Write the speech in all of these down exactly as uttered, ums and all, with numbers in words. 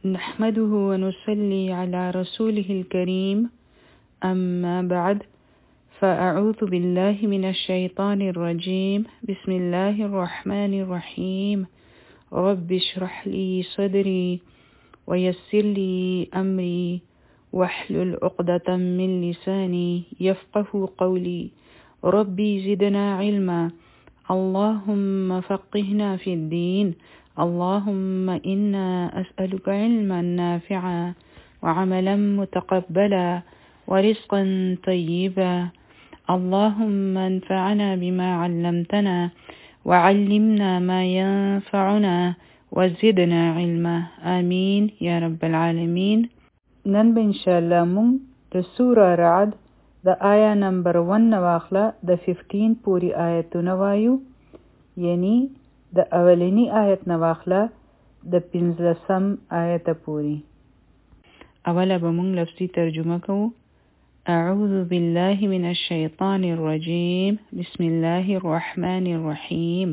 نحمده ونصلي على رسوله الكريم أما بعد فأعوذ بالله من الشيطان الرجيم بسم الله الرحمن الرحيم رب اشرح لي صدري ويسر لي أمري واحلل عقدة من لساني يفقه قولي ربي زدنا علما اللهم فقهنا في الدين اللهم إنا أسألك علما نافعا وعملا متقبلا ورزقا طيبا اللهم انفعنا بما علمتنا وعلمنا ما ينفعنا وزدنا علما آمين يا رب العالمين. نن به انشاءالله مونږ د سوره رعد د آیا نمبر ون نواخله د ففټین پوری آیتونه وایو، یعنی د اولینی آیت نواخله د پنځلسم آیت پوری. اوله به مونږ لفظي ترجمه کوو. اعوذ بالله من الشیطان الرجیم بسم الله الرحمن الرحیم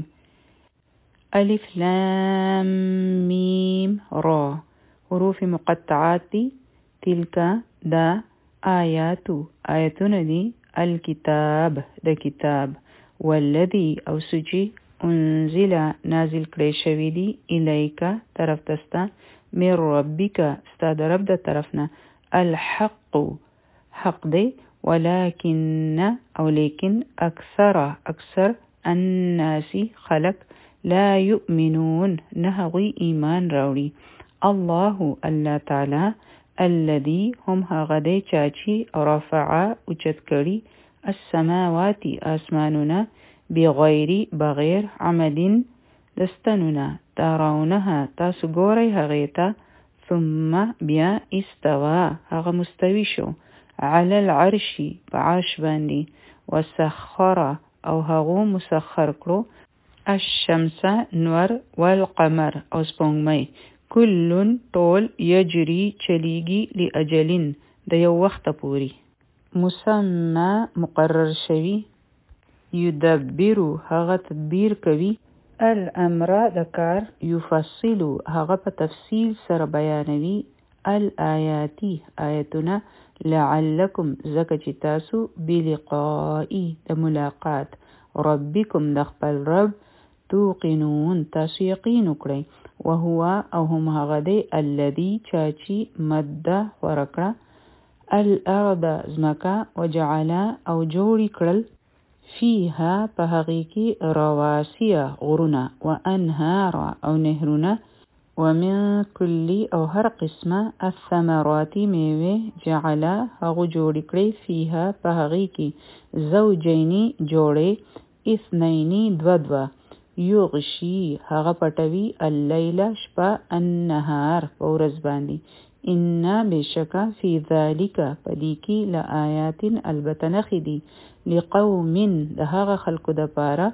الف لام میم را. حروف مقطعات دی. تلک دا آیاتو آیتون دی الکتاب د کتاب والذی او سجی انزل نازل کړی شوی دی الیکا طرف تستا من ربک ستا د رب د طرفنا الحق حق دی ولكن او لیکن اکثر اکثر الناس خلق لا یؤمنون نهغوی ایمان راوړي. الله الله تعالی الذي هم هغه دی چاچی رفع اوچت کړي السماوات آسمانونه بغیر بغیر عملین دستنونه ترونها تاسو ګورئ هغې ته ثم بیا استوا هغه مستوي شو علی العرش په عرش باندې وسخر او هغه مسخر کړو الشمس نور والقمر او سپوږمۍ کلن ټول یجری چلیږي لاجلین د یو وخت پوري مسمى مقرر شوی یدبرو هغه تدبیر کوي الامر د کار یفصلو هغه په تفصیل سره بیانوي الآیاتی آیتونه لعلکم زکه چې تاسو بلقائی د ملاقات ربکم د خپل رب توقنون تاسو یقین وکړئ وهو او هم هغه دی الذي چاچی مد ورکړه الارض زمکا وجعل او جوړی کړل فيها په هغې کې رواسیه غرونه وانهار او نهرونه ومن كل او هر قسمه الثمرات میوه جعل هغه جوړی کړی فيها په هغې کې زوجینی جوړې اثنینی دو دو یغشی هغه پټوي اللیل شپه النهار په ورځ باندې ان بشکا فی ذالک پدې کې لآیات البته نښې دي لقوم د هغه خلکو دپاره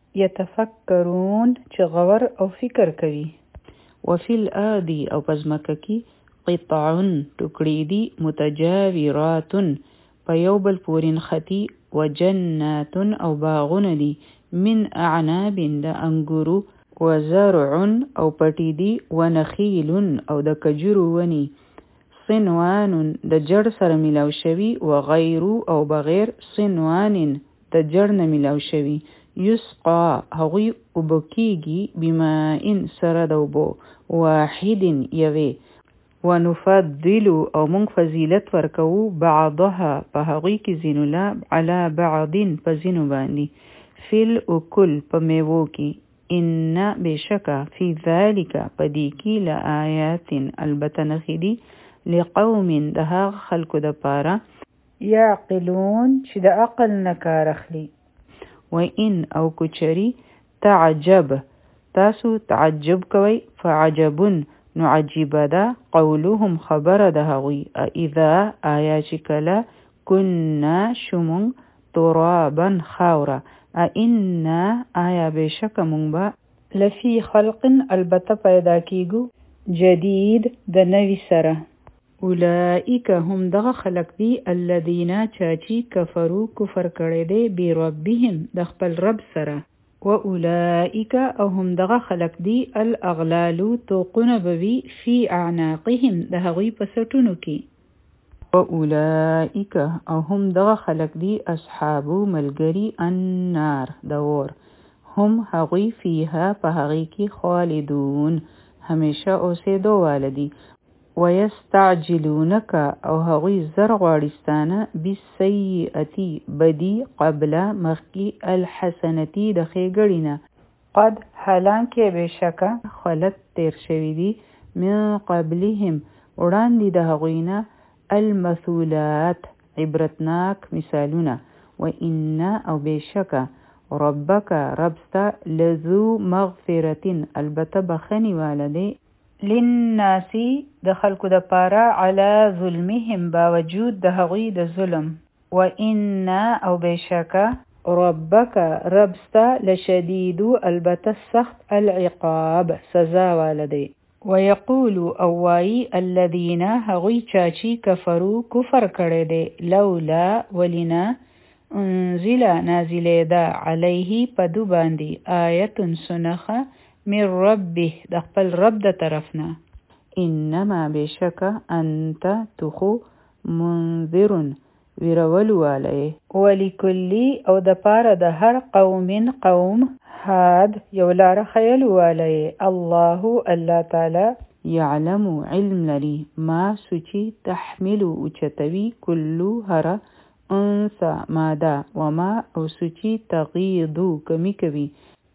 یتفکرون چې غور او فکر کوي. وفي الارض او پزمکه کې قطع ټوکړې دي متجاورات په یو بل پورې نښتي وجنات او باغونه دي من اعناب د انګورو وزرع او پټي دي ونخیل او د کجورو ونی صنوان د جړ سره ملاو شوي وغیر او بغیر صنوان د جړ نه ملاو شوي یسقا هغوی اوبه کیږي بماء سره د اوبو واحد یوې ونفضل او مونږ فضیلت ورکوو بعضها په هغوی کې ځینو لا علی بعض په ځینو باندې فی الاکل په میوو کې ان بشکا فی ذالک پدې کې لآیات البته نښې دي لقوم د هغه خلکو دپاره یعقلون چې د عقل نه کار اخلي. وان او کچری تعجب تاسو تعجب کوئ فعجبن نو عجیبه ده قولهم خبره د هغوی اذا آیا چې کله کنا شمون ترابا خاوره ائنا آیا بشک مونږ به لفی خلق البته پیدا کیږو جدید د نوی سره. اولئک هم دغه خلق دی الذین چاچی کفرو کفر کړی دی بربهم د خپل رب سره وأولئك او هم دغه خلق دی الاغلال توقن بوي فی اعناقهم د هغوی په سټونو کې وأولئك او هم دغه خلق دی اصحاب ملګری النار د اور هم هغوی فیها په هغې کې خالدون همیشه اوسېدو والدي ويستعجلونك او هغوی زر غواړستانه بالسیئتی بدی قبل مخکی الحسنتی د ښېګړې قد حالانکه بشکه خلت تیر شوي دي من قبلهم وړاندې د هغوی نه المثولات عبرتناک مثالونه وان او بشکه ربک ربستا لذو مغفرتن البته بخنی والده للناسی د خلکو د پاره علی ظلمهم باوجود د هغوی د ظلم و ان او بشکه ربک ربستا لشدید البته سخت العقاب سزا والده ويقول اوای الذين هغوی چاچی کفرو کفر کړي دي لولا ولنا انزل نازله ده علیه پدو باندې آیت سنخه من ربه د خپل رب د طرفنا انما بشک انت تخو منذر ویرولو علی ولکلی او د پاره د هر قوم قوم هاد یو لار خیل علی الله الله تعالی یعلم علم لري ما سوچی تحمل اوچتوی کلو هر انسا ماده وما او سوچی تغیضو کمی کوي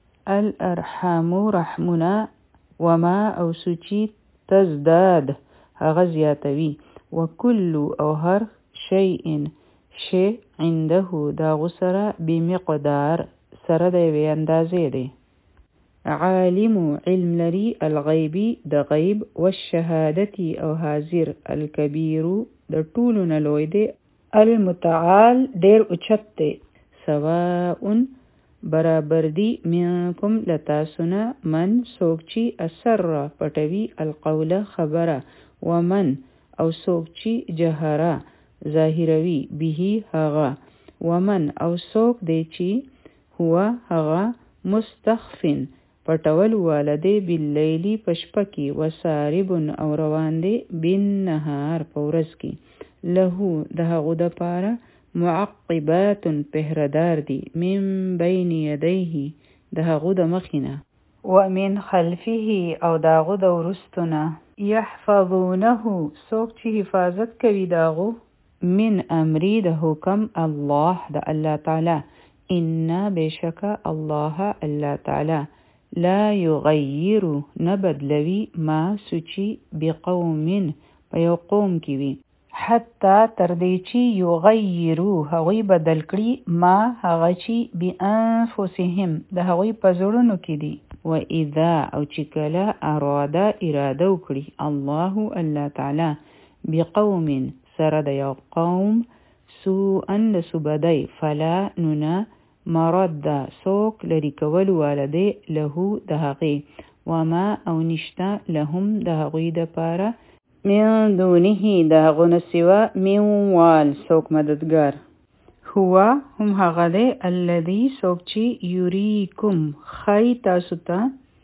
الارحام رحمنا وما او سوچی تزداد هغه زیاتوي وکل او هر شیء شی عنده دا غسره بمقدار سره د وی اندازې دی عالم علم لري الغیبی د غیب والشهادتی او حاضر الکبیر د ټولو نه لوی دی المتعال ډیر اوچت دی سواء برابر دی منکم لتاسنا من سوکچی اثر پټوی القول خبره ومن او سوکچی جهره ظاهروی به هغه ومن او سوک دی چی هو هغه مستخفن پټول والده باللیلی پشپکی وسارب او روان دی بالنهار پورس کی له د هغه د پاره معقبات پهردار دی من بین یدیه د هغه د مخینه ومن خلفه او د هغه د ورستونه یحفظونه څوک چې حفاظت کوي داغو من امری د حکم الله د الله تعالی ان بشک الله الله تعالی لا یغیر نبدلوی ما سوچی بقوم په یو قوم کې وي حتی تر دې چې یغیرو هغوی بدل کړي ما هغه چې بانفسهم د هغوی په زړونو کې دي و اذا او چې کله اراده اراده وکړي الله الله تعالی بقوم سره د یو قوم سوءا د سوبدی فلا ننا مرد سوک لري کول والده له د هغې وما او نشته لهم د هغوی د پاره من دونه د هغه سوا من وال سوک مددگار هو هم هغه دی الذي سوک چې یریکم خی تاسو ته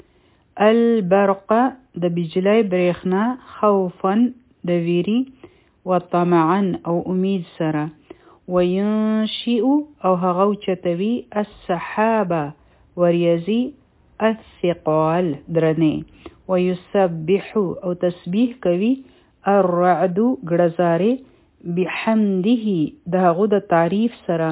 البرق د بجلی برېښنا خوفا د ویری وطمعا او امید سره وینشئ او هغه اوچتوي السحابه وریځي الثقال درنې ويسبح او تسبیح کوي الرعد ګړزارې بحمده د هغه د تعریف سره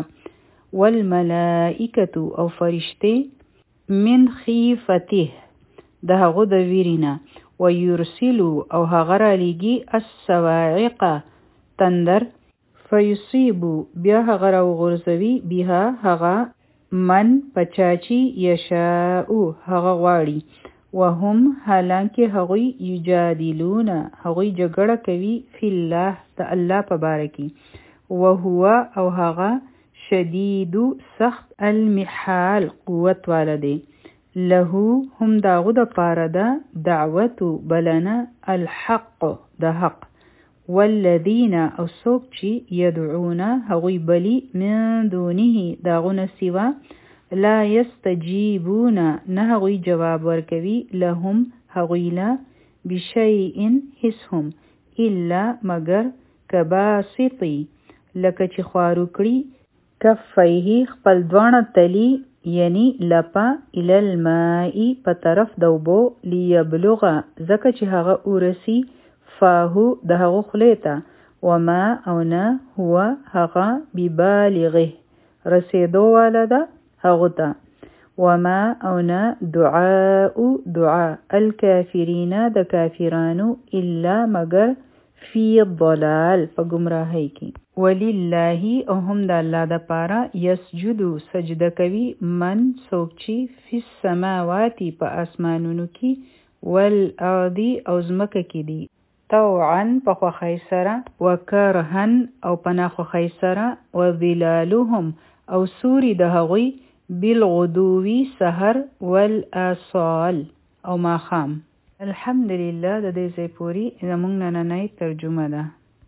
والملائکه او فرشته من خیفته د هغه د ویرینا ويرسل او هغه را لګي الصواعق تندر فیصیب بیا هغه را وغورځوي بها هغه من پچاچی یشاء هغه غواړي وهم حالانکه هغوی یجادلون هغوی جګړه کوي فی الله د الله په باره کې وهو او هغه شدید سخت المحال قوت والده له هم داغو د پاره ده دعوت بلنه الحق د حق والذین او څوک چې یدعون هغوی بلی من دونه داغونه سوا لا یستجیبون نه هغوی جواب ورکوي لهم هغوی لا بشیء هیڅ هم الا مگر کباسطی لکه چې خوارو کړي کفیه خپل دواړه تلی یعنی لپا الی الماء په طرف د اوبو لیبلغه ځکه چې هغه ورسی فاهو د هغه خولې ته وما او نه هو هغه ببالغه رسیدو والا ده هغه ته وما او نه دعاء دعا الکافرین د کافرانو الا مگر فی الضلال په گمراهی کې ولله او هم د الله د پاره یسجد سجده کوي من څوک چې فی السماوات په اسمانونو کې والارض او زمکه کې دي طوعا په خوښۍ سره وکرهن او په ناخوښۍ سره وظلالهم او سوري د هغوی بالغدوی سحر والآصال او ماښام الحمدلله د دې ځای پورې زموږ نننۍ ترجمه ده